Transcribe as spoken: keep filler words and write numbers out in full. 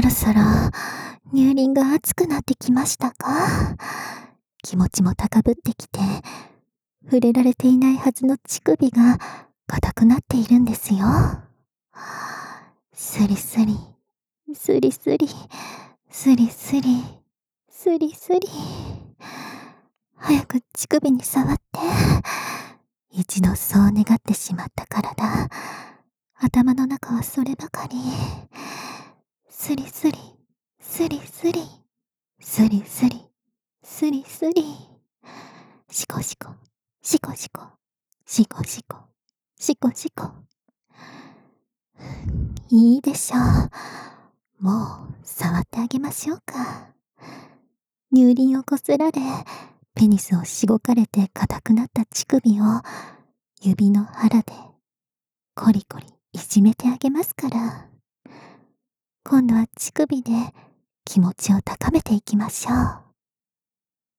ろそろ乳輪が熱くなってきましたか？気持ちも高ぶってきて、触れられていないはずの乳首が硬くなっているんですよ。スリスリ、スリスリ、スリスリ、スリスリ。早く乳首に触って。一度そう願ってしまったからだ。頭の中はそればかり。スリスリ、スリスリ、スリスリ、スリスリ。シコシコ、シコシコ、シコシコ、シコシコ。いいでしょう。もう触ってあげましょうか。乳輪をこすられ、ペニスをしごかれて硬くなった乳首を指の腹でコリコリいじめてあげますから。今度は乳首で気持ちを高めていきましょう。